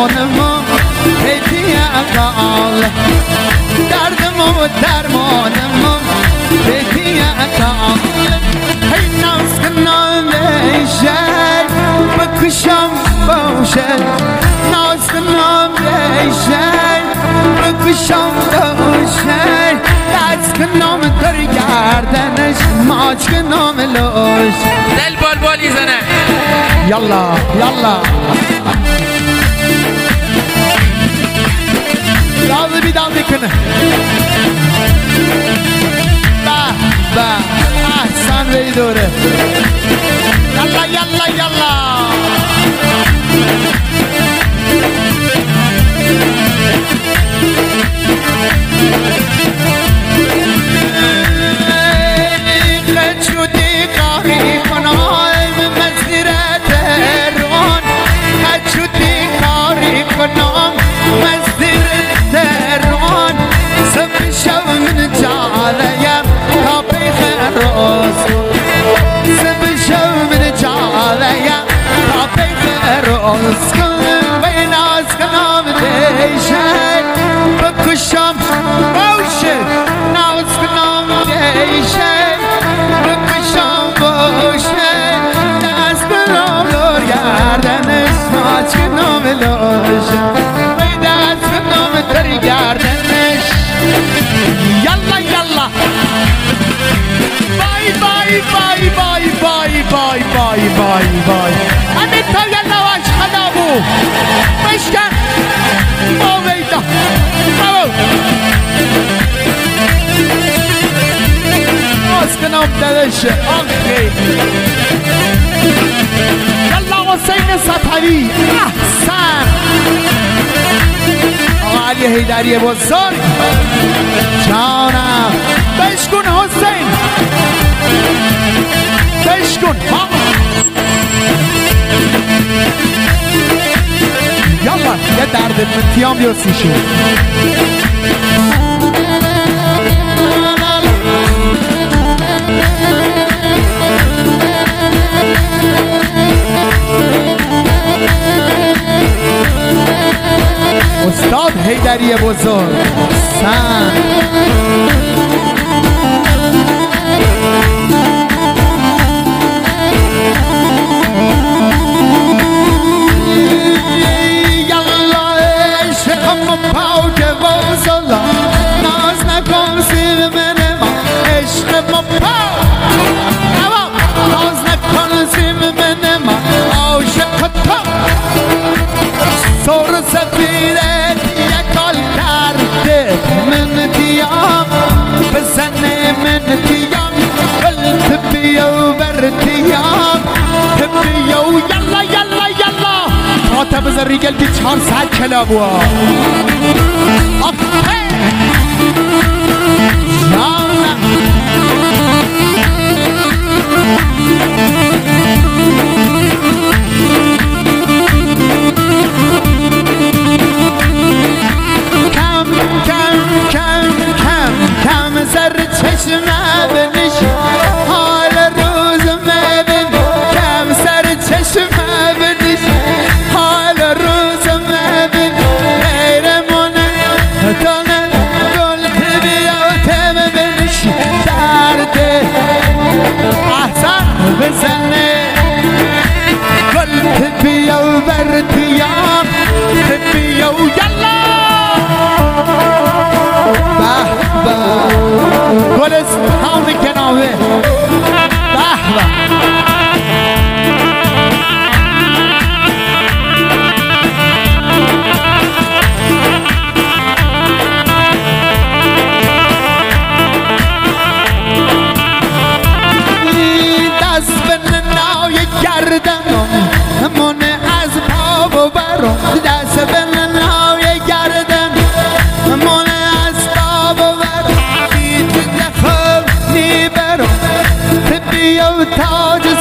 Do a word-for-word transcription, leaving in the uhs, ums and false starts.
درمانم هدی اقال دردم و درمانم هدی اقال هی ناز کنم بیشه بکشم باشه ناز کنم بیشه بکشم باشه دست کنم در گردنش ماچ کنم لوش دل بال بالی زنه یلا یلا لازم بیدام بکنه با با احسان بی دوره یلا یلا یلا خجودی قاری کنم مسیرت رون خجودی قاری کنم مسیرت رون سب شو من جالیم تا پیخ روز سب شو من جالیم تا پیخ روز کنم و ناز کنم دیشه بکشم باشه ناز کنم دیشه بکشم باشه دست کنم دور گردنش ماچ کنم لوشه و دست کنم در گردنش یلا یلا بای بای بای بای بای بای بای بای بای همین تا یلا واش خدابو بشکن آویدا برو ناز کنم دلشه آخی یلا حسین صفوی احسن آقا علی حیدری بزرگ جانم بشکن حسین بشکن یالا یه درد منتیام بیرسیشون استاد حیدری بزرگ سن یالا عشقم پاک وزلا ناز نکن زیر من ما عشقم پاک ناز نکن زیر من ما عاشق تو سر سفیرت یکال کرده من دیام بزنه من دیام قلت بیو بر دیام بیو یلا یلا یلا تا بزن ریگل بی چهار ساعت کلابو آفه جانا کم کم کم کم کم سر چشمه بنش حال روز مبین کم سر چشمه بنش حال روز مبین غیرمونه دانه گل بیا تم بنش درد احسن بزنه گل بیا و بر دیام بیا و یلا به به گلستان کناوه به به دست به ننای گردنم من از پا و برم دست به ننای گردن من از پا و برم دید دخل نیبرم بیا تاج